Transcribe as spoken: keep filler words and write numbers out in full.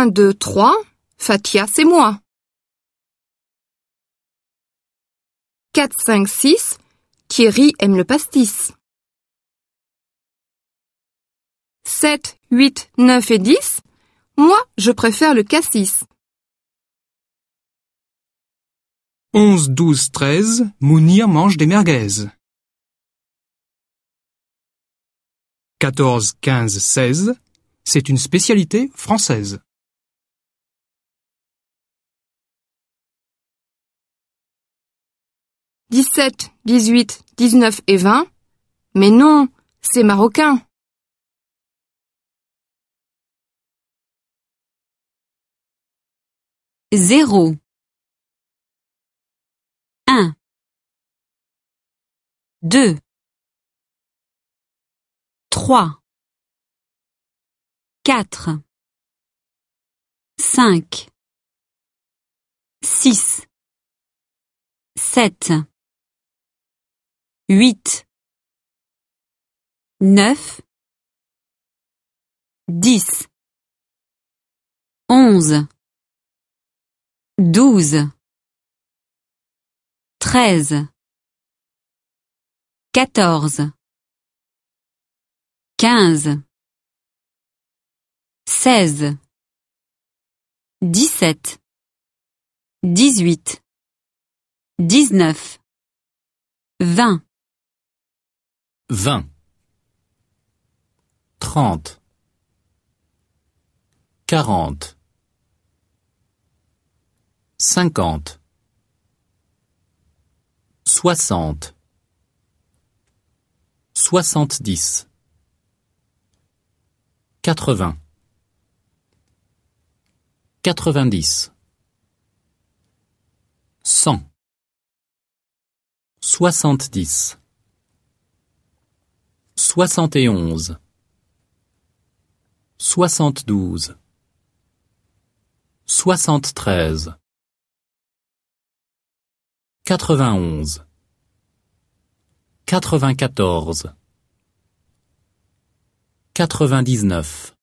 un, deux, trois, Fatia, c'est moi. quatre, cinq, six, Thierry aime le pastis. sept, huit, neuf et dix, moi, je préfère le cassis. onze, douze, treize, Mounir mange des merguez. quatorze, quinze, seize, c'est une spécialité française. dix-sept, dix-huit, dix-neuf et vingt, mais non, c'est marocain. Zéro. Un. Deux. Trois. Quatre. Cinq. Six. Sept. Huit. Neuf. Dix. Onze. Douze. Treize. Quatorze. Quinze. Seize. Dix-sept. Dix-huit. Dix-neuf. Vingt. Vingt. Trente. Quarante. Cinquante. Soixante. Soixante-dix. Quatre-vingts. Quatre-vingt-dix. Cent. Soixante-dix. Soixante et onze. Soixante-douze. Soixante-treize. Quatre-vingt-onze. Quatre-vingt-quatorze. Quatre-vingt-dix-neuf.